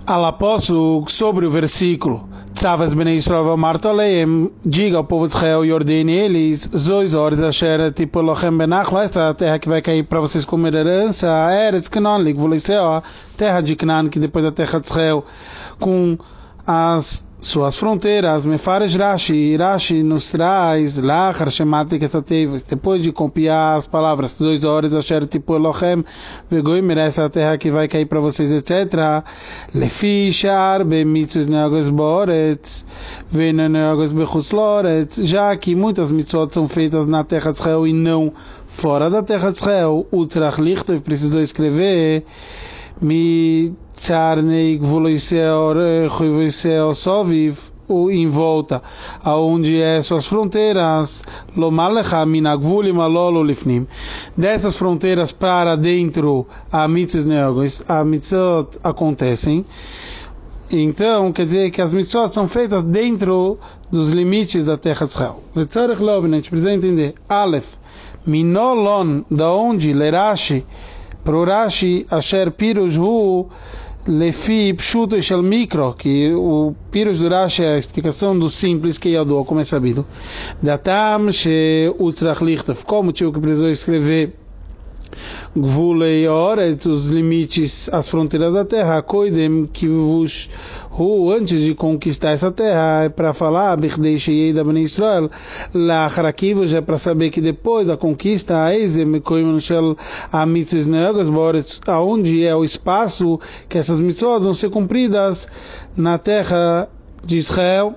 Alaposso sobre o versículo Tzavas Bnei Yisrael Marto Aleim, diga ao povo de Israel e ordene eles, Zois horas Asher tipo Lochem Benachlo, essa é a terra que vai cair para vocês comer herança, a Eretz Canaan, a terra de Canaan, que depois da terra de Israel, com as suas fronteiras. Mefaresh Rashi nos traz Lachar Shemati Kesatev, depois de copiar as palavras Zois horas Asher tipo Lochem Vegoimer, essa é a terra que vai cair para vocês, etc. Lefi Shar Bemitzvot Neogos Boretz Veneogos Bechutz Loretz, já que muitas mitzvot são feitas na terra de Israel e não fora da terra de Israel, o Tzarach Lichtov precisou escrever Mitzarnei Gvuloiseo Rechoivoiseo Soviv, ou em volta aonde é suas fronteiras, Lomalecha Minagvulim Alolo Lifnim, dessas fronteiras para dentro a mitzvot neogos, a mitzvot acontecem. Então, quer dizer que as mitzvot são feitas dentro dos limites da terra de Israel. A gente precisa entender Aleph, Minolon, da onde Lerashi, pro Rashi, Asher Pirush Hu, Lefi Pshuto Shel Mikro, que o Pirush do Rashi é a explicação do simples que eu dou, como é sabido. Datam She Utzrach Lichtov, como tinha que precisou escrever Gvulei Oretz, os limites, as fronteiras da terra, Koidem Kivus Hu, antes de conquistar essa terra, é para falar, Bichdei Sheyei da Bnei Israel, Lachar Akivus, é para saber que depois da conquista, Eizem Koimen Shel Amitzvos Neogos Boretz, aonde é o espaço que essas mitzvot vão ser cumpridas na terra de Israel.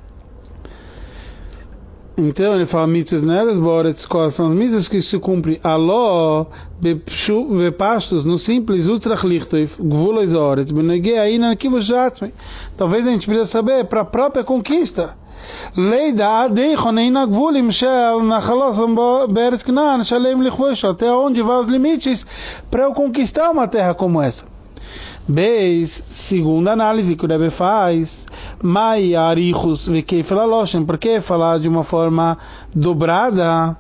Então ele fala mitzvos negas boretz, quais são as mitzvos que se cumpre aló bepastos no simples utrach lichtov gvulos oretz benegei ainda que vos jatme. Talvez a gente precisa saber para a própria conquista. Lei da adei choneina gvulim shel nachalosam beretz Canaan shalem lichvosh, até onde vai os limites para eu conquistar uma terra como essa. Beis, segunda análise que o Rebbe faz, Mai Arichus Vekeif Laloshem, porque falar de uma forma dobrada,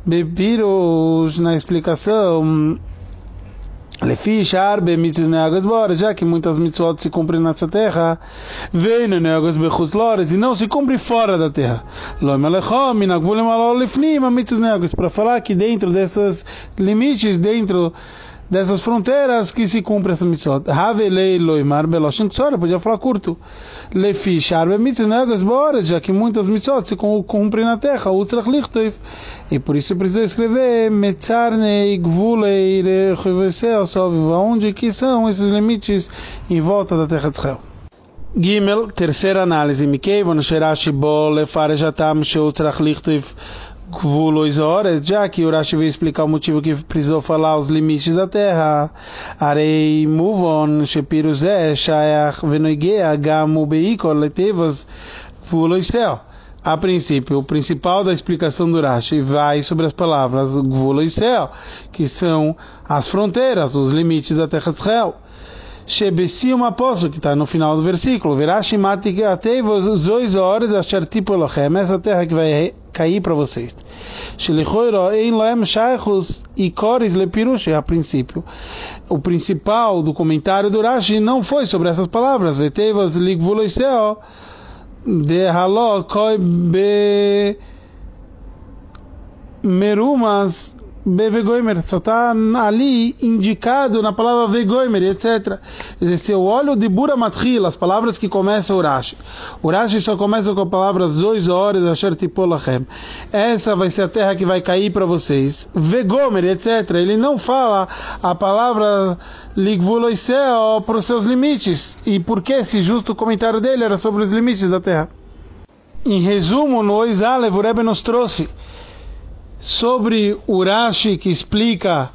Bepiros na explicação, Lefi Shar Bemitzvot Neogos Boretz, já que muitas mitzvot se cumprem nessa terra, Veino Neogos Bechutz Loretz, e não se cumpre fora da terra. Lo Melechom Minagvulim Alol Lifnim Mitzvot Neogos, para falar que dentro desses limites, dentro dessas fronteiras que se cumpre essa mitzvot. Havelei loimar beloshin ksora, podia falar curto. Lefi sharbe mitzvot neogos boretz, já que muitas mitzvot se cumprem na terra, utzrach lichtov. E por isso precisou escrever metzarnei gvulei rechoivoiseo soviv, onde que são esses limites em volta da terra de Israel. Gimel, terceira análise. Mikei von sherashi bo lefaresh atam sheutzrach lichtov Gvulos Oretz, já que o Rashi veio explicar o motivo que precisou falar os limites da terra. Arei Muvon Shepirus Shayach Venoigea Gamu Beikor Letevas Gvulos Cel. A princípio, o principal da explicação do Rashi vai sobre as palavras Gvulos Cel, que são as fronteiras, os limites da terra de Israel. Shebesi uma poço, que está no final do versículo, Verashi Matik Atevos Zois horas Asher Tipo Lochem, essa terra que vai cair para vocês. Shelichoiro Ein Loem Shaichus e Kores Lepirush, a princípio. O principal do comentário do Rashi não foi sobre essas palavras, Vetevos Ligvuloiseo de Halo Koi Be Merumas Bevegoimer, só está ali indicado na palavra Vegoimer, etc. Se eu olho de Bura Matril, as palavras que começam o Rashi só começa com a palavra Zois horas Asher Tipo Lachem. Essa vai ser a terra que vai cair para vocês. Vegomer, etc. Ele não fala a palavra Ligvuloiseo para os seus limites. E por que esse justo comentário dele era sobre os limites da terra? Em resumo, no Oizalev, o Rebbe nos trouxe sobre o Rashi que explica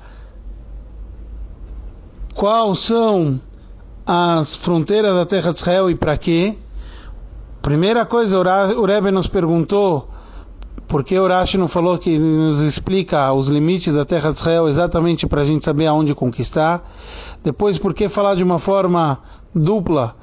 quais são as fronteiras da terra de Israel e para quê. Primeira coisa, o Rebbe nos perguntou por que o Rashi não falou que nos explica os limites da terra de Israel exatamente para a gente saber aonde conquistar. Depois, por que falar de uma forma dupla?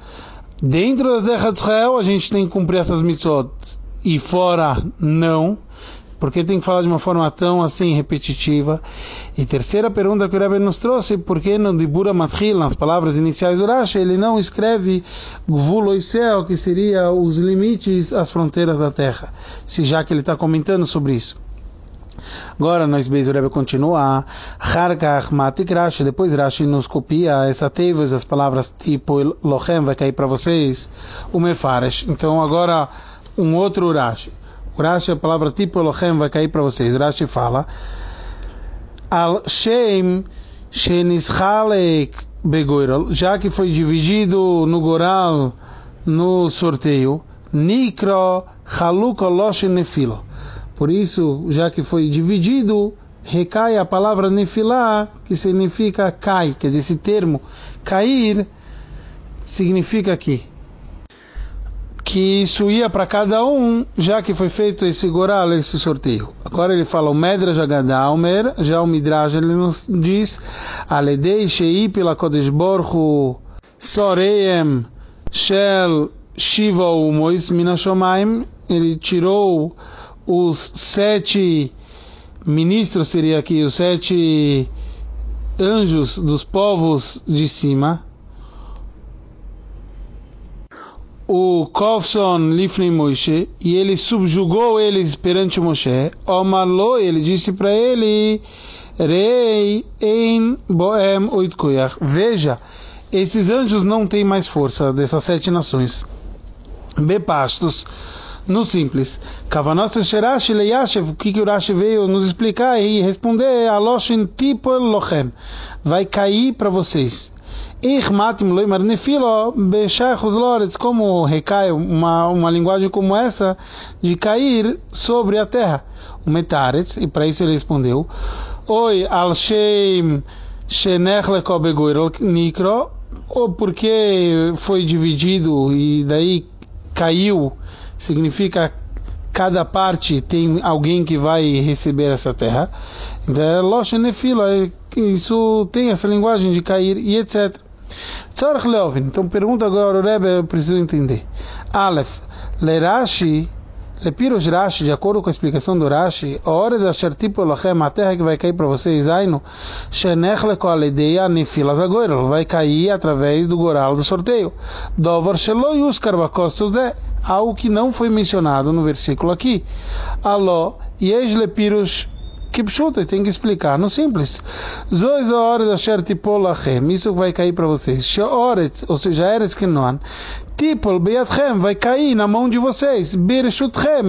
Dentro da terra de Israel a gente tem que cumprir essas mitzvot e fora não. Por que tem que falar de uma forma tão assim repetitiva? E terceira pergunta que o Rebbe nos trouxe, por que no Dibura Matril, nas palavras iniciais do Rashi, ele não escreve Gvul Oisel, que seria os limites, as fronteiras da terra, se já que ele está comentando sobre isso. Agora nós o Rebbe continua, Harkach Matik Rashi, depois Rashi nos copia essa teivas, as palavras tipo Lochem vai cair para vocês, o Mefaresh. Então agora um outro Rashi. O Rashi, a palavra tipo Lochem vai cair para vocês. O Rashi fala Al Shem Shenischalek Begoiral, já que foi dividido no Goral no sorteio, Nikro Chaluk Olosh Nefilo. Por isso, já que foi dividido, recai a palavra Nefilá, que significa cai. Quer dizer, esse termo, cair, significa que isso ia para cada um, já que foi feito esse goral, esse sorteio. Agora ele fala, o Medrash Agadá, já o Midrash, ele nos diz, Aledei Shei pela Kodesh Borchu Soreem Shel Shiva Umois Minashomaim, ele tirou os 7 ministros, seria aqui, os 7 anjos dos povos de cima, o Kovson Lifnei Moshe, e ele subjugou eles perante Moshe. Omarlo, ele disse para ele, Rei Ein Boem Oitkoyach, veja, esses anjos não têm mais força dessas 7 nações. Bepastos, no simples, Kavanot Sherashi Leiashev, o que o Rashi veio nos explicar e responder, Aloshin Tipo Lochem, vai cair para vocês. Como recai uma linguagem como essa de cair sobre a terra, o Metaretz, e para isso ele respondeu, Oi al Shem Shenechleko Begoirol Nikro, ou porque foi dividido e daí caiu, significa cada parte tem alguém que vai receber essa terra. Então é Losh Nefilo, isso tem essa linguagem de cair e etc. Então pergunta agora o Rebbe, eu preciso entender. Aleph, Lerashi, Lepiros Rashi, de acordo com a explicação do Rashi, a hora da Shartipo Lachem, a terra que vai cair para vocês, Aino, Shenechle Koaledeia Nefilas Agoiro, vai cair através do goral do sorteio. Dovar Shelo Yuskar Bakostos de, algo que não foi mencionado no versículo aqui. Aló, Yesh Lepiros Kipshuta, tem que explicar no simples. Zois a hora da Shartipo Lachem, isso vai cair para vocês. Sheoretz, ou seja, Eretz Kenoan, Tipol Beatchem, vai cair na mão de vocês. Birshutchem,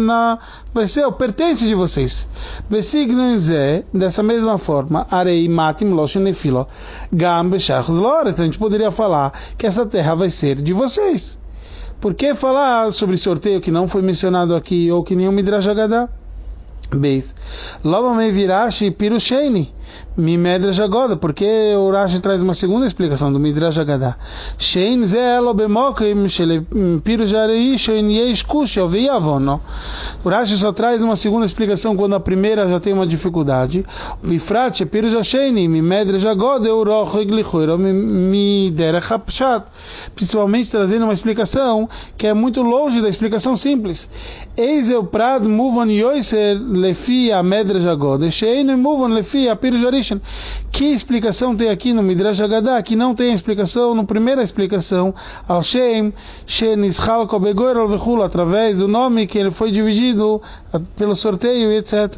vai ser o pertence de vocês. Besignon Zé, dessa mesma forma, Arei Matim Losh Nefilo, Gam Beshachos Loretz, a gente poderia falar que essa terra vai ser de vocês. Por que falar sobre sorteio que não foi mencionado aqui, ou que nem o Midrash Agadá? Beis. Logo me virashi pirusheni. Mi Medrash Agoda, porque o Rashi traz uma segunda explicação do Midrash Agadá. Shein ze elo bemokim shele pirujarei shein yesh kushel veyavono. O Rashi só traz uma segunda explicação quando a primeira já tem uma dificuldade. Bifrat pirujasheni mi Medrash Agoda euroch iglichoiro mi derech hapshat. Principalmente trazendo uma explicação que é muito longe da explicação simples. Eis eu prad muvan yoiser lefi a Medrash Agoda shein muvan lefi a pirujarei. Que explicação tem aqui no Midrash Agadá que não tem explicação na primeira explicação, al Shem Shenischal Kobegoir al Vechul, através do nome que ele foi dividido pelo sorteio e etc.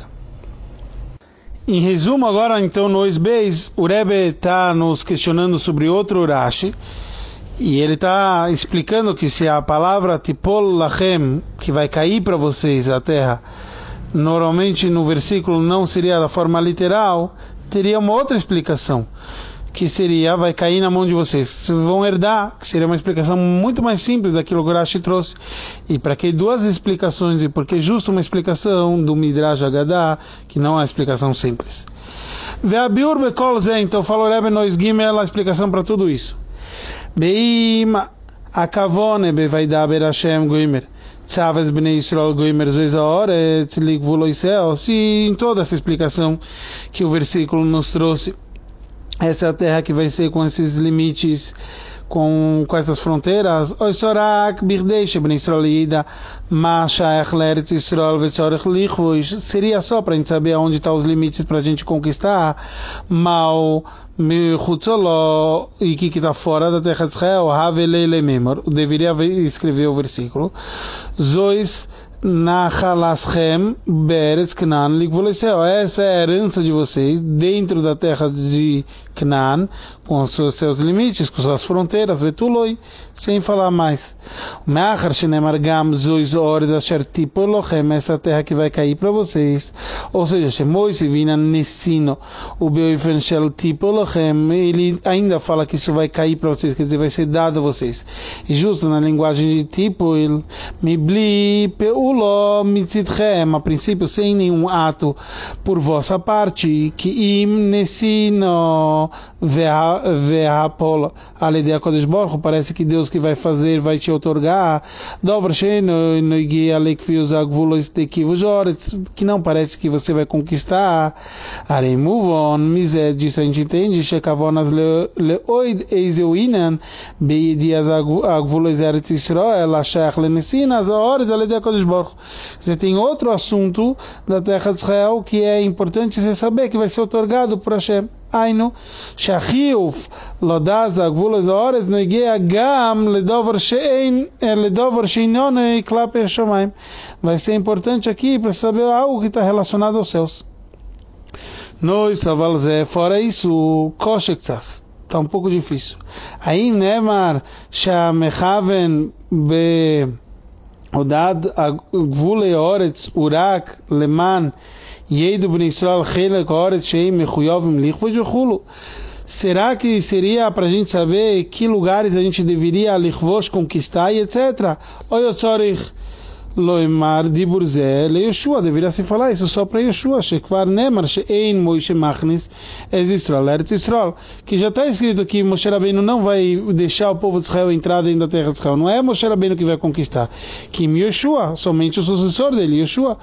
Em resumo, agora então no Oisbeis, o Rebbe está nos questionando sobre outro Rashi e ele está explicando que se a palavra Tipol Lachem, que vai cair para vocês a terra, normalmente no versículo não seria da forma literal, teria uma outra explicação, que seria, vai cair na mão de vocês, vocês vão herdar, que seria uma explicação muito mais simples daquilo que o Rashi trouxe. E para que duas explicações, e porque justo uma explicação do Midrash Agadá, que não é uma explicação simples. Ve'abiur bekol zeh, então falou Rebbe Nois Gimel, a explicação para tudo isso. Beim akavone bevaida ber Hashem goimer. Tzaves bnei Yisrael goimer zois haoretz ligvuloisel. Se em toda essa explicação que o versículo nos trouxe, essa é a terra que vai ser com esses limites, com essas fronteiras, seria só para a gente saber onde estão os limites para a gente conquistar, mal e que está fora da terra de Israel, deveria escrever o versículo, Zois Nachalaschem Beretz Canaan Ligvoleceu. Essa é a herança de vocês dentro da terra de Canaan, com os seus limites, com suas fronteiras, Vetuloi, sem falar mais. Machar Shenemar Gam Zois Ored Asher Tipolochem, essa terra que vai cair para vocês. Ou seja, Shemois Vina Nessino, o Beufen Shel Tipolochem, ele ainda fala que isso vai cair para vocês, quer dizer, vai ser dado a vocês. E justo na linguagem de tipo, ele Mibli Peulo Mitzitchem, a princípio sem nenhum ato por vossa parte, que Im Nessino Ve'apol Aledea Kodesh Baruch, parece que Deus que vai fazer, vai te otorgar, que não parece que você vai conquistar. Aremuvon, Mized, disso a gente entende, Shekavonas Leoid Eizeuinan, Beidias Agvulois Eretz Israel, Ashach Lenesinas, Aores Aledea Kodesh Baruch. Você tem outro assunto da terra de Israel que é importante você saber que vai ser otorgado por Hashem. Aino, Shachiuf, Lodaz, Agvulas Ores, Noigea Gam, Ledover Sheinon e Klape Shomaim. Vai ser importante aqui para saber algo que está relacionado aos céus. Nós, Savalzé, fora isso, Koshektsas, está um pouco difícil. Aí, Nemar, Shamechaven, Be Odad, Agvule Oretz, Urak, Leman, Yeidu Ben Israel Chelek Oretz Sheim Mechuyovim Lichvod Yochulu. Será que seria para a gente saber que lugares a gente deveria Lichvod conquistar e etc. Oyotzorich Loimar Diburze Le Yeshua, deveria se falar isso só para Yeshua, Shekvar Nemar Shein Moishe Machnis Ez Israel Eretz Israel, que já está escrito que Moshe Rabbeinu não vai deixar o povo de Israel entrar dentro da terra de Israel, não é Moshe Rabbeinu que vai conquistar, que Yeshua, somente o sucessor dele, Yeshua.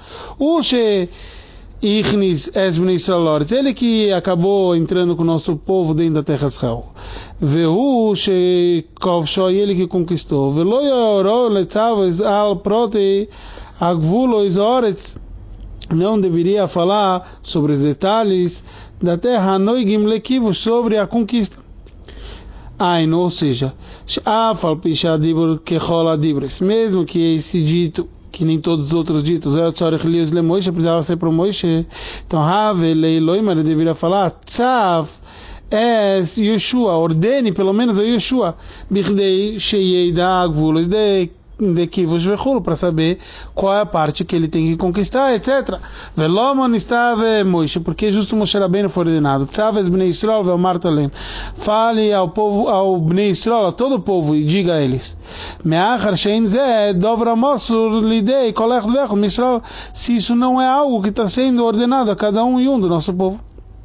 Ichnis es bnei Israel, ele que acabou entrando com o nosso povo dentro da terra de Israel. Vehu shekovsho, ele que conquistou. Velo yoro letzavos al prote agvulos oretz, não deveria falar sobre os detalhes da terra noigim lekivos, sobre a conquista. Aino, ou seja, afal pisha dibur kechol adibres, mesmo que esse dito que nem todos os outros ditos, precisava ser para o Moishe. Então, ele deveria falar, Tzav es Yeshua, ordene pelo menos a Yeshua, Bichdei Sheyei da Agvulos de Kivos Vechul, para saber qual é a parte que ele tem que conquistar, etc. Velomon estava Moishe, porque justo Moshe Rabbeinu foi ordenado. Tzaves Bnei Israel Velmar Talem, fale ao povo, ao Bnei Israel, a todo o povo, e diga a eles: Meachar Shein Zeh Dovra Mosur Lidei Kolech Vechul Misrael, se isso não é algo que está sendo ordenado a cada um e um do nosso povo.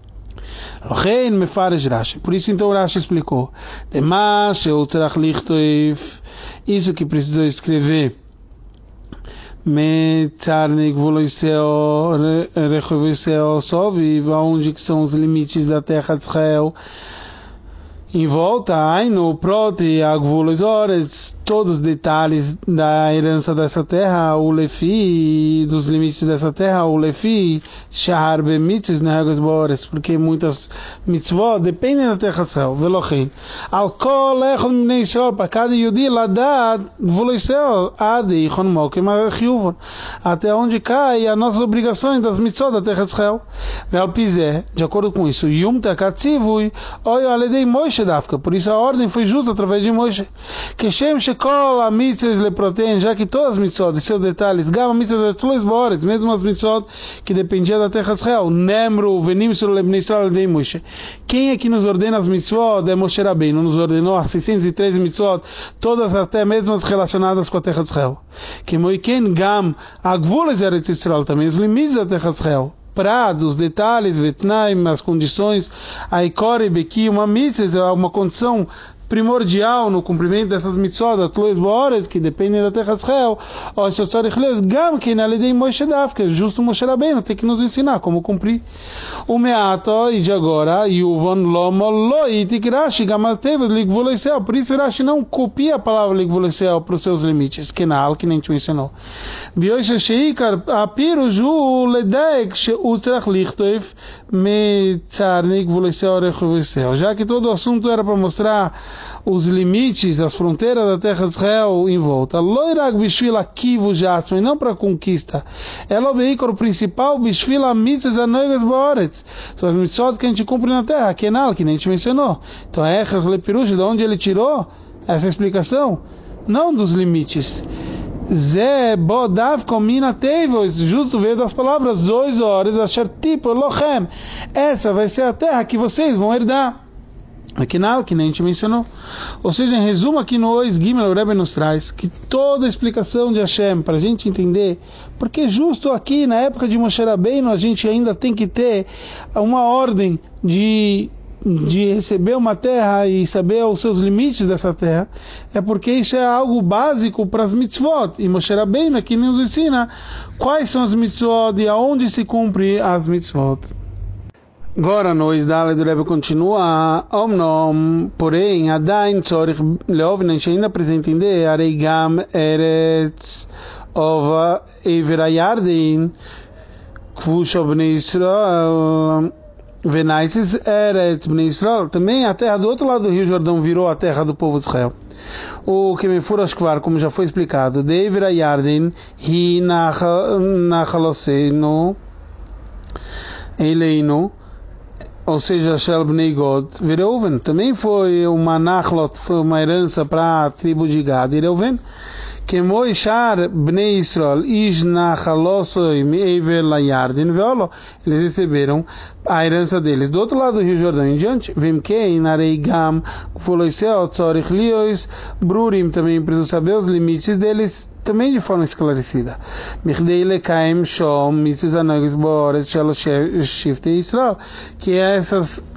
Por isso então Rashi explicou: isso que precisou escrever, onde que são os limites da terra de Israel em volta, no prote agvulos oretz, todos os detalhes da herança dessa terra, o lefi, dos limites dessa terra, o lefi, shahar bemitzvos nehagas boretz, porque muitas mitzvot dependem da terra de Israel. Velochein al kol echad bnei Israel, para cada yudi ladad gvulos Israel ad ichon mokem achiyuvon, até onde cai as nossas obrigações das mitzvot da terra de Israel. Veal pizé, de acordo com isso, yum takatzivui oyo aledei Moishe dafka, por isso a ordem foi justa através de Moishe, que Shem shekol a mitzvot le protein, já que todas as mitzvot e seus detalhes, gama mitzvot tules boret, mesmo as mitzvot que dependiam da terra de Israel, nemru venim sur le bnei Israel de Moishe. Quem é que nos ordena as mitzvot? É Moshe Rabbeinu, nos ordenou as 613 mitzvot, todas até mesmo as relacionadas com a terra de Israel. Que moiken gam agvulos eretz Israel, também os limites da terra de Israel, prados, detalhes, vetnaim, as condições, aikore beki, uma mitzvah, uma condição primordial no cumprimento dessas mitzvot, atlois boores, que dependem da terra de Israel, ou shotzorich leus, gam que na lei Moshe Daf, que é justo Moshe Rabbeinu, tem que nos ensinar como cumprir. O meato, e de agora, Yuvon lomo lo itik Rashi, gamatev ligvuloisel, por isso Rashi não copia a palavra ligvuloisel para os seus limites, que nem te ensinou. Bioisha sheikar, apiru ju ledek, sheutrach lichtoif, me tsarnik vuloisel rechuvisel. Já que todo o assunto era para mostrar os limites, as fronteiras da terra de Israel em volta. Loirag bishvila kivu jasmin, não para conquista. Ela o principal bishvila mitzvahs anoigas boaretz. São as mitzvot que a gente cumpre na terra, Kenal, que nem a gente mencionou. Então é Lepirush, de onde ele tirou essa explicação? Não dos limites. Zé bodav komina teivos, justo veio das palavras 2 horas, achar tipo lochem. Essa vai ser a terra que vocês vão herdar. Aqui na que nem a gente mencionou. Ou seja, em resumo, aqui no Ois Gimel, o Rebbe nos traz que toda a explicação de Hashem, para a gente entender, porque justo aqui, na época de Moshe Rabbeinu, a gente ainda tem que ter uma ordem de receber uma terra e saber os seus limites dessa terra, é porque isso é algo básico para as mitzvot. E Moshe Rabbeinu aqui nos ensina quais são as mitzvot e aonde se cumpre as mitzvot. Agora, no Isdale do Rebbe continua, Omnom, porém, Adain Tzorich Leovin, a gente ainda precisa entender, Areigam Eretz Ova Everayardin, Kvusha Bnei Israel, Venaisis Eretz Bnei Israel, também a terra do outro lado do Rio Jordão virou a terra do povo de Israel. O que me for ashkvar, como já foi explicado, de Everayardin, Hi Nachalosenu, Eleinu, ou seja, Shel Bnei Gad, Reuven, também foi uma nachlot, foi uma herança para a tribo de Gad e Reuven, que Moishar Bnei Israel, Ish Nachalosoi Me'ever Layardin, Veolo, eles receberam a herança deles do outro lado do Rio Jordão em diante. Vemkei, Nareigam, Foloisel, Tzorich Liois, Brurim, também precisa saber os limites deles, também de forma esclarecida. Michdei Lekaim Shom, Mitzvahs Anogis Boret, Shalosh Shiftei Israel, que essas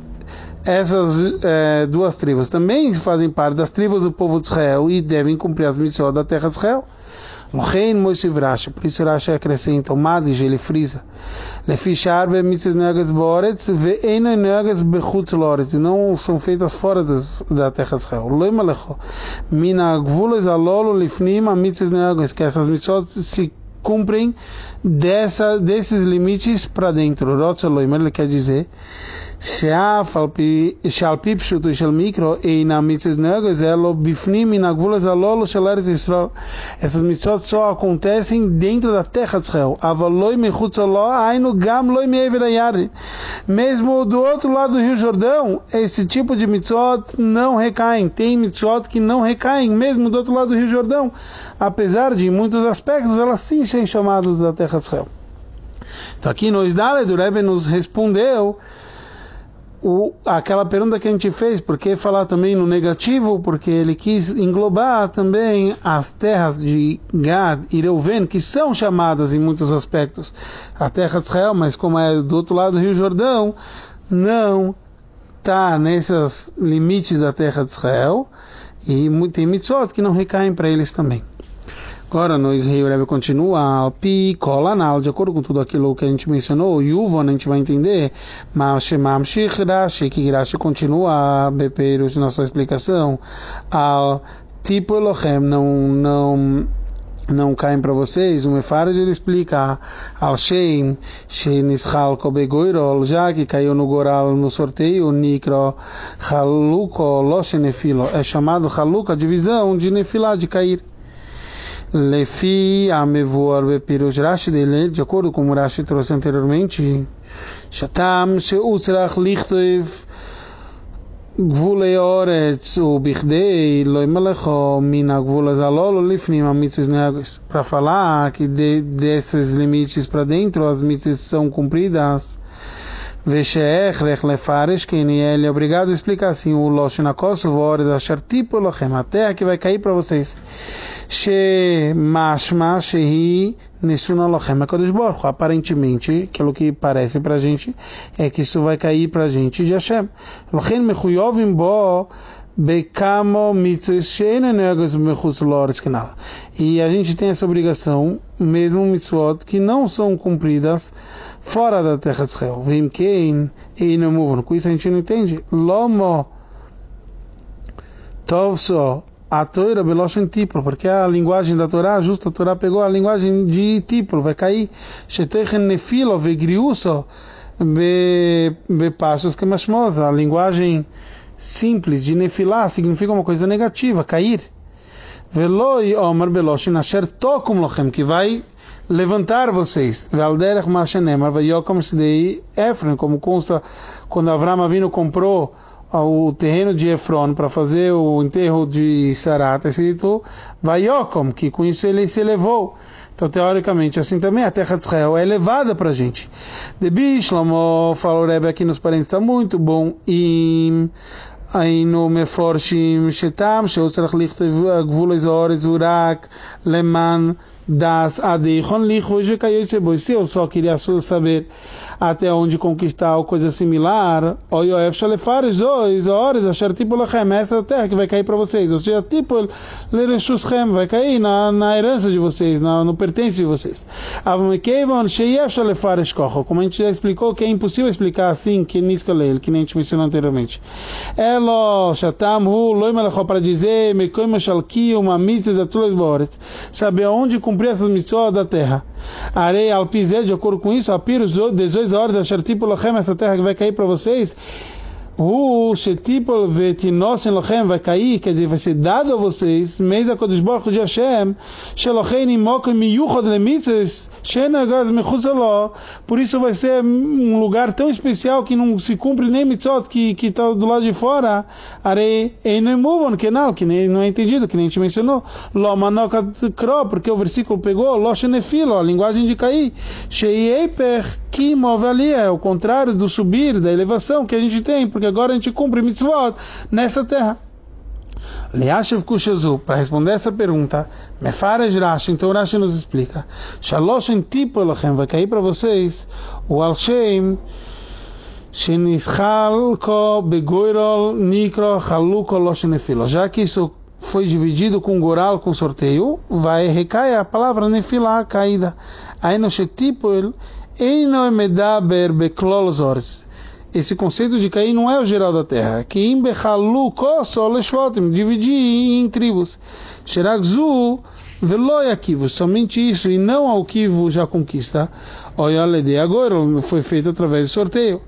duas tribos também fazem parte das tribos do povo de Israel e devem cumprir as mitzvot da terra de Israel. Lochein Moshiv Rashi, por isso Rashi acrescenta, o Madish, ele frisa, Lefishar be mitzvahs negas boretz ve'eino negas bechutz loretz, não são feitas fora da terra de Israel. Loi malecho, mina gvulos alolo lifnim a mitzvahs negas, que essas mitzvot se cumprem desses limites para dentro. Rotzeloimer, ele quer dizer, Shalpi Pshuto Shel Mikro e na mitzvahs negas elo bifnim na gvulos alolo shel Eretz Yisrael. Essas mitzvot só acontecem dentro da terra de Israel. Avaloi mechutz alo ainu gam loi me'ever hayardin. Mesmo do outro lado do Rio Jordão, esse tipo de mitzvot não recaem. Tem mitzvot que não recaem, mesmo do outro lado do Rio Jordão. Apesar de, em muitos aspectos, elas sim são chamadas da terra de Israel. Então aqui no Isdale, o Rebbe nos respondeu aquela pergunta que a gente fez, por que falar também no negativo? Porque ele quis englobar também as terras de Gad e Reuven, que são chamadas em muitos aspectos a terra de Israel, mas como é do outro lado do Rio Jordão, não está nesses limites da terra de Israel, e tem mitzvot que não recaem para eles também. Agora, no Israel, o Rebbe continua, Alpi Kolanal, de acordo com tudo aquilo que a gente mencionou, o Yuvon, a gente vai entender, Mamshich Rashi, que Rashi continua a Bepeirus na sua explicação, al tipo Elohem, não caem para vocês. O Mefarad ele explica al Shein Nishal Kobegoirol, já que caiu no Goral no sorteio, Nikro Haluko Loshenefilo, é chamado Haluka, a divisão de Nefilá, de cair. Lefi Amevuar Bepirush Rashi dele, de acordo com o Rashi trouxe anteriormente, Shatam Sheutzrach Lichtoiv Gvulei Oretz Ubichdei Loimalecho Mina Gvulas Alolo Lifnim Amitzvos Negas, para falar que desses limites para dentro as mitzvos são cumpridas. Vesheech Rech Lefaresh, que ele é obrigado a explicar assim, o Loshenakos Vores Achar Tipo Lochem, a terra que vai cair para vocês. She Mashma Shehi Nesuna Lochem Kodesh Baruch, aparentemente, aquilo que parece para a gente é que isso vai cair para a gente de Hashem. Lochem Mechuyovim Bo Bekamo mitzvot she'eino negos mechutz la'aretz kenal. E a gente tem essa obrigação, mesmo mitzvot que não são cumpridas fora da terra de Israel. Vim quem e não movam. Com isso a gente não entende. Lomo tovso a Torá beloshen tiplo, porque a linguagem da Torá, justo a Torá pegou a linguagem de tiplo, vai cair. Shetoichen nefilo vegriuso bepassos que mashmosa. A linguagem simples de nefilá significa uma coisa negativa, cair. Veloi omar beloshen asher tokum lochem, que vai levantar vocês. Valderech mashenemar vayokom sidei Efron, como consta quando Avram Avinu comprou o terreno de Efron para fazer o enterro de Sará, está escrito Vayokom, que com isso ele se elevou. Então, teoricamente, assim também a terra de Israel é elevada para a gente. Debi Shlomo, falou o Rebbe aqui nos parentes, está muito bom. E aí no Meforshim Shetam, Sheotzarach Lichtov Gvulos Haaretz Urak Leman das Adeichon Lichvo Jekayot Shebo. Se eu só queria saber até onde conquistar ou coisa similar, Oyoef Shalefares 2 horas, achar tipo Lachem, essa terra que vai cair para vocês, ou seja, tipo Lereshushem, vai cair na herança de vocês, no pertence de vocês. Avmekevon Sheyef Shalefares Kocho, como a gente já explicou, que é impossível explicar assim, que Niskalel, que nem a gente mencionou anteriormente. Elo Shatam Hu Loi Melechó, para dizer Mekoim Meshalki uma mitzvah Atulas Boretz, saber aonde cumprir essas mitzvot da terra. Arei Alpizé, de acordo com isso, Apiros 18 horas, achar tipo Lachem, essa terra que vai cair para vocês. O Shetipol Vetinosen Lachem vai cair, quer dizer, vai ser dado a vocês, mês da Kodesh Baruch de Hashem, Shelochein Imokim Miyuchod Lemitzvos, Shenagaz Mechuzaló. Por isso vai ser um lugar tão especial que não se cumpre nem mitzvot que está do lado de fora. Arei Einoimovon Kenal, que não é entendido, que nem a gente mencionou. Lo Manokat Kro, porque o versículo pegou Lo Shenefilo, a linguagem de cair. Sheieper que move ali é o contrário do subir, da elevação que a gente tem, porque agora a gente cumpre mitzvot nessa terra. Leashev Kushazu, para responder essa pergunta, Mefarej Rashi, então Rashi nos explica, Shaloshen tipo Elochem, vai cair para vocês, o Alshem, Shenischalko Begoirol Nikro Haluko Loshenefilo, já que isso foi dividido com goral, com sorteio, vai recair a palavra Nefilá, caída. Aí no Shetipol, esse conceito de cair não é o geral da terra. Que dividir em tribos. Somente isso, e não ao kivu já conquista. Agora foi feito através do sorteio.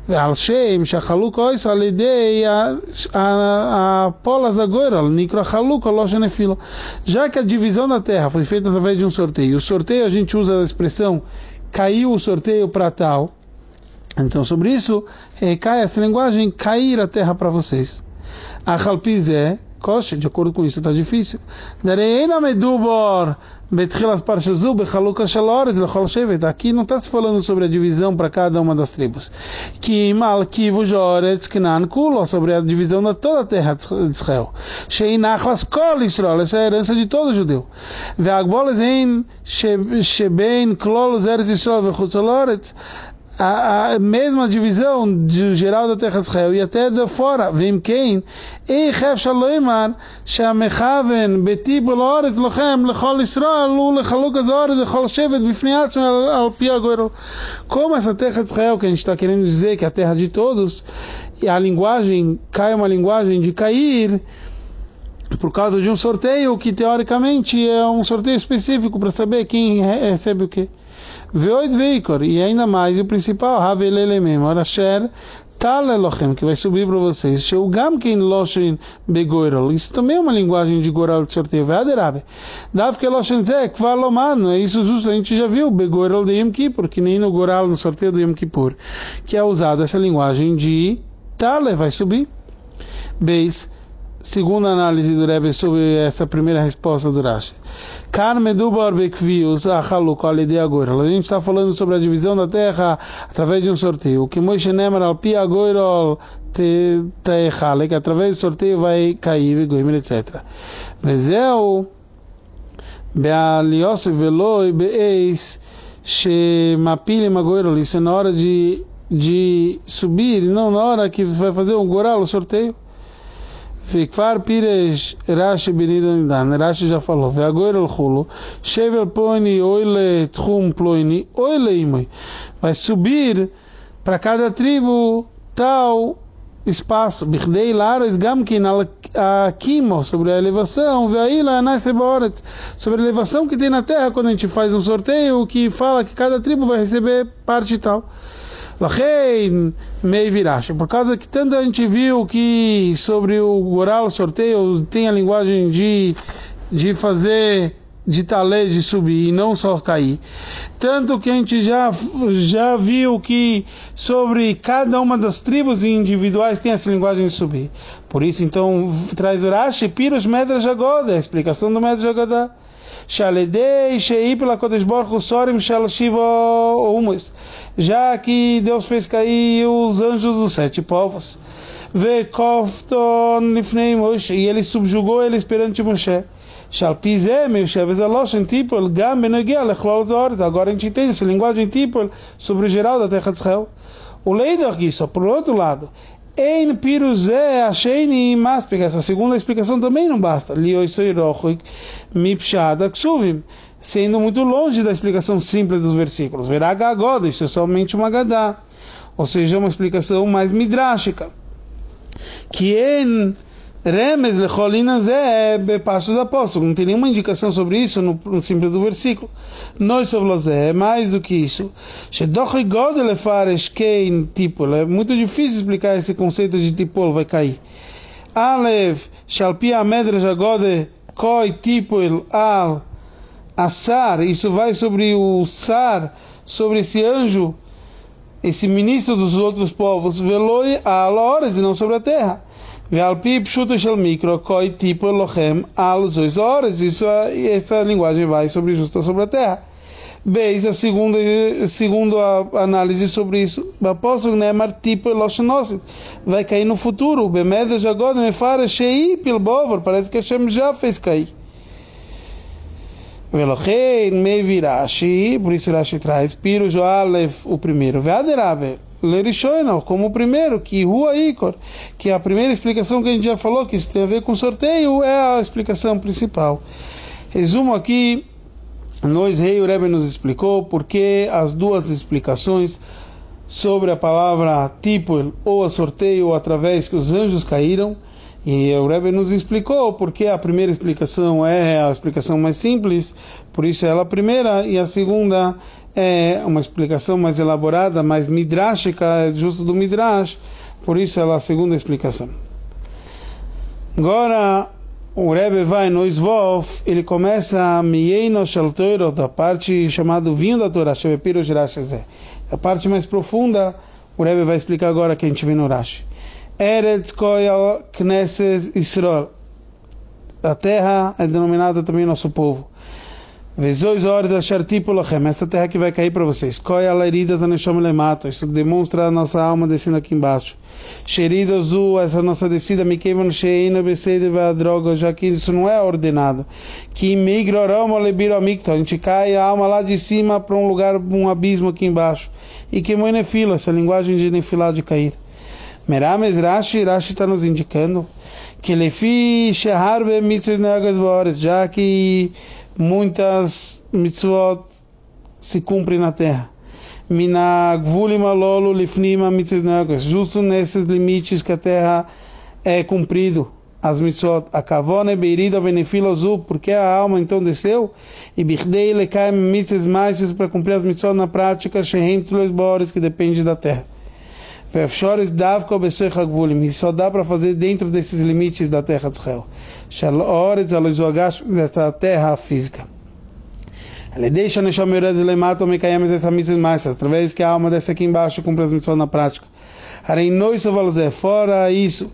Já que a divisão da terra foi feita através de um sorteio, o sorteio a gente usa a expressão caiu o sorteio para tal. Então sobre isso cai essa linguagem, cair a terra para vocês. Achalpizé, coxa, de acordo com isso está difícil. Aqui não está se falando sobre a divisão para cada uma das tribos. Sobre a divisão de toda a terra de Israel. Essa é a herança de todo judeu. A mesma divisão de geral da terra de Israel e até de fora. Vem quem? Como essa terra de Israel, que a gente está querendo dizer que é a terra de todos, e a linguagem cai uma linguagem de cair por causa de um sorteio que teoricamente é um sorteio específico para saber quem recebe o que. E ainda mais, e o principal, que vai subir para vocês. Isso também é uma linguagem de goral de sorteio. É isso justo, a gente já viu Begoral de Yom Kippur, que nem no goral, no sorteio do Yom Kippur, que é usada essa linguagem de Tale, vai subir. Beis, segunda análise do Rebbe sobre essa primeira resposta do Rashi. A gente está falando sobre a divisão da terra através de um sorteio. Que que através do sorteio vai cair, etc. Mas é o isso é na hora de subir, não na hora que vai fazer um goral, o sorteio. Fikfar Pires Rashi Benidonidan, Rashi já falou, ve agora o chulo, Shevel Ploini, Oile Tchum Ploini, Oile Imoi. Vai subir para cada tribo tal espaço, Bichdei Lares Gamkin Akimo, sobre a elevação, ve aí lá nasce Boretz, sobre a elevação que tem na terra, quando a gente faz um sorteio que fala que cada tribo vai receber parte tal. Lachein mei virache, por causa que tanto a gente viu que sobre o oral sorteio tem a linguagem de fazer, de talê, de subir e não só cair. Tanto que a gente já viu que sobre cada uma das tribos individuais tem essa linguagem de subir. Por isso então traz o Rashi, Pirush Medrash Agoda, a explicação do Medrash Agoda. Shaledei Shei pela Kodesh Baruch Hu Sorim Shel Shiva Umus. Já que Deus fez cair os anjos dos 7 povos, Vekofton Lifnei Moshe, e ele subjugou eles perante Moshe. Agora a gente entende essa linguagem tipo sobre o geral da terra de Israel. O Leidach disso, por outro lado, Ein Piruzé Asheini Maspik, essa segunda explicação também não basta. Lioisoirochik Mipshada Ksuvim, sendo muito longe da explicação simples dos versículos. Veraga Agoda, isso é somente uma gadá, ou seja, uma explicação mais midrashica. Que em Remes Lecholina Zé Passos Apóstolos, não tem nenhuma indicação sobre isso no simples do versículo. Nós sobre Zé, mais do que isso. Shedochi Godel Faresh Kein Tipol, é muito difícil explicar esse conceito de Tipol, vai cair. Alev Shalpi Amedrash Agode Koi Tipol Al Asar, isso vai sobre o Sar, sobre esse anjo, esse ministro dos outros povos, Veloi Alores, e não sobre a terra. Vealpi Pshuto Shel Mikro, Koi Tipo Elochem Al Zois Ores, isso, essa linguagem vai sobre justo sobre a terra. Beis, a segunda análise sobre isso, Baposso Nemar Tipo Eloshenosit, vai cair no futuro, Bemeda Jagod Mefare Shei Pilbover, parece que Hashem já fez cair. Velochein mei virashi, por isso Rashi traz Pirush Alef, o primeiro, Veaderabe Lerishoino, como o primeiro, que Rua Ikor, que a primeira explicação que a gente já falou, que isso tem a ver com sorteio, é a explicação principal. Resumo aqui, nós Rei Rebbe nos explicou porque as duas explicações sobre a palavra tipo ou a sorteio ou através que os anjos caíram. E o Rebbe nos explicou porque a primeira explicação é a explicação mais simples, por isso ela é a primeira, e a segunda é uma explicação mais elaborada, mais midrashica, é justo do midrash, por isso ela é a segunda explicação. Agora o Rebbe vai no Isvof, ele começa a Miyeino Shel Torah, da parte chamada vinho da Torá, a parte mais profunda, o Rebbe vai explicar agora que a gente vê no Rashi. Eretz Koyal Knesset Israel, a terra é denominada também nosso povo. Vezois Ores Asher Tipo Lochem, essa terra que vai cair para vocês. Koyal Heridas Aneshom Lemato, isso demonstra a nossa alma descendo aqui embaixo. Sherida Zu, essa nossa descida, Mikevan Sheina Besede Vadroga, já que isso não é ordenado. Que Migrorama Lebiro Amikto, a gente cai a alma lá de cima para um lugar, um abismo aqui embaixo. E que Moinefila, essa linguagem de Nefilá de cair. Merames Rashi está nos indicando que Lefi Sheharbe Mitzvot Negas Boores, já que muitas mitzvot se cumprem na terra. Mina Gvulim Alolu Lifnima Mitzvot Negas, justo nesses limites que a terra é cumprido, as mitzvot. A Kavone Beirida Benefilo Zu, porque a alma então desceu, e Bichdei Lekaim Mitzvot mais para cumprir as mitzvot na prática, Shehem Tules Boores, que depende da terra. E só dá para fazer dentro desses limites da terra de Israel. Dessa terra física. Ele deixa através que a alma desce aqui embaixo cumpre as missões na prática. Fora isso,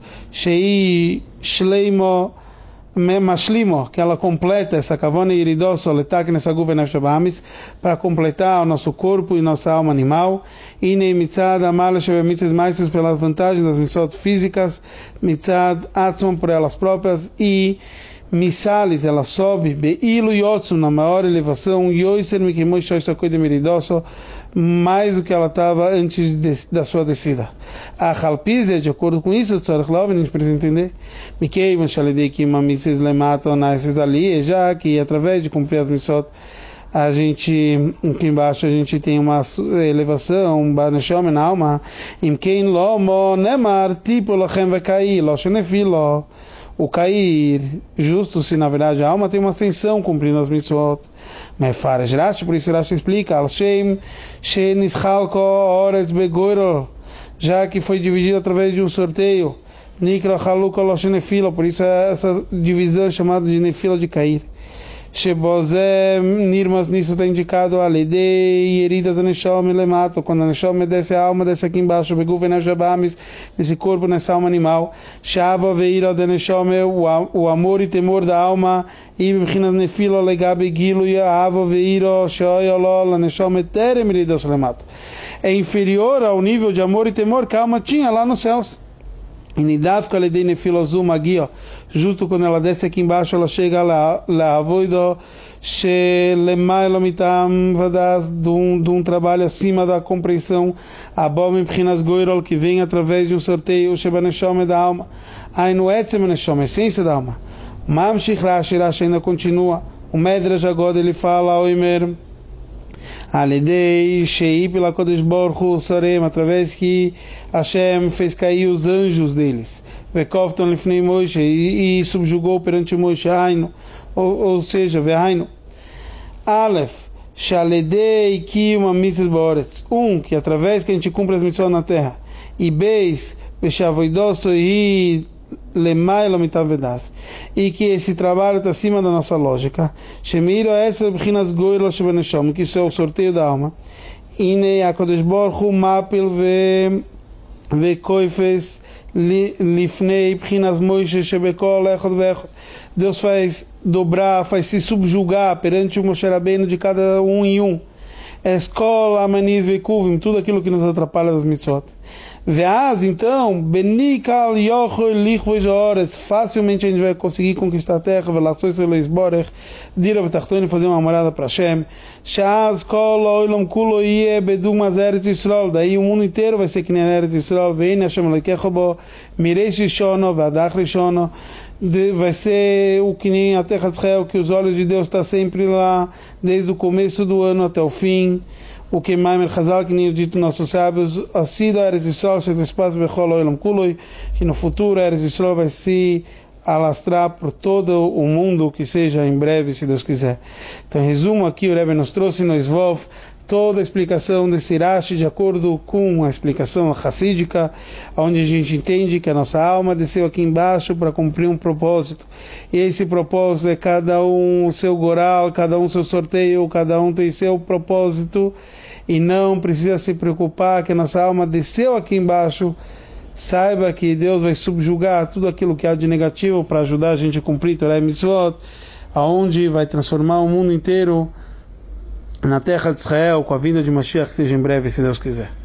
Mashlimo, que ela completa essa kavona iridó soletak nessa guvena shabamis, para completar o nosso corpo e nossa alma animal, e nem mitzad amal shebemitzad maistos pelas vantagens das mitzvot físicas, mitzad atzon por elas próprias, e Misalis, ela sobe, Be'ilu Yotzum, na maior elevação, Yoiser Mikimoi Shoista Koide Meridoso, mais do que ela estava antes da sua descida. A Halpizia, de acordo com isso, a gente precisa entender, Mikei Mashalidei Kima Mises Lemato Naises ali, já que através de cumprir as missot, a gente, aqui embaixo a gente tem uma elevação, Baneshome na alma, Imkein Lomo Nemar, tipo Lochem vai cair, Loshenefilo, o cair, justo se na verdade a alma tem uma ascensão cumprindo as missot. Mefaresh Rashi, por isso Rashi explica, Al-Shem, Shenishalko, Oretz Begoiro, já que foi dividido através de um sorteio, Nikra Haluka Loshenefilo, por isso essa divisão é chamada de Nefila de cair. Shebozé Nirmas, nisso está indicado a Ledei Yeridas Aneshom Lemato, quando a Aneshom desce a alma, desce aqui embaixo, Beguven Jabamis, nesse corpo, nessa alma animal, Shava Veira de Aneshom, o amor e temor da alma, e Bchinas Nefilo Legabe Gilu Yahava Veira Shoyolol Aneshom Terem Yeridas Lemato, é inferior ao nível de amor e temor que a alma tinha lá nos céus. E Nidavka Ledei Nefilozum Agio, justo quando ela desce aqui embaixo, ela chega lá, Avoido Shelemaelomitam Vadas, de um trabalho acima da compreensão, Abom Pchinas Goirol, que vem através de um sorteio, Shebaneshome da alma, Ainu Etzem Neshome, a essência da alma. Mamshich Rashi, Rashi ainda continua, o Medrash agora ele fala, Oimer, Aledei Shei pela Kodesh Baruch Hu Sorem, através que Hashem fez cair os anjos deles, Vekovton Lifnei Moshe, e subjugou perante Moshe, Aino, ou seja, Vehaino. Aleph Shaledei Kiyum Mitzvot Ba'oretz, que através que a gente cumpre as missões na terra, e Beis Veshavoidoso e Lemailo Mitavedas, e que esse trabalho está acima da nossa lógica, Shemiro Esel Bchinas Goylo Shebaneshom, que isso é o sorteio da alma, Ine HaKadosh Baruch Hu Mapil Vekoifes Lifnei Bchinas Moshe Shebekol Echod Vechod, Deus faz dobrar, faz se subjugar perante o Moshe Rabbeinu de cada um em um, Escola Amaniz Vekuvim, tudo aquilo que nos atrapalha das mitzvot. Veaz, então, Benikal Yochel Lichvoj Oretz, facilmente a gente vai conseguir conquistar a terra, Velações Leisborech, Dira Betachton, fazer uma morada para Hashem, Shaz Kol Oilam Kulo Yeh Bedum Eretz Yisrael, daí o mundo inteiro vai ser que nem Eretz Yisrael, Vein Hashem Lekechobo, Mireish Rishono, Vadach Rishono, vai ser o que nem a terra de Israel, que os olhos de Deus estão sempre lá, desde o começo do ano até o fim. O que Maimer Chazal, que nem dito nossos sábios, assim da Eretz Yisrael, se espaço Bechol Oilam Kuloi, que no futuro a Eretz Yisrael vai se alastrar por todo o mundo, que seja em breve, se Deus quiser. Então, em resumo, aqui o Rebbe nos trouxe no Esvov toda a explicação desse Rashi de acordo com a explicação racídica, onde a gente entende que a nossa alma desceu aqui embaixo para cumprir um propósito, e esse propósito é cada um o seu goral, cada um o seu sorteio, cada um tem seu propósito, e não precisa se preocupar que a nossa alma desceu aqui embaixo. Saiba que Deus vai subjugar tudo aquilo que há de negativo para ajudar a gente a cumprir Torah e Mitzvot, aonde vai transformar o mundo inteiro na terra de Israel, com a vinda de Mashiach, que seja em breve, se Deus quiser.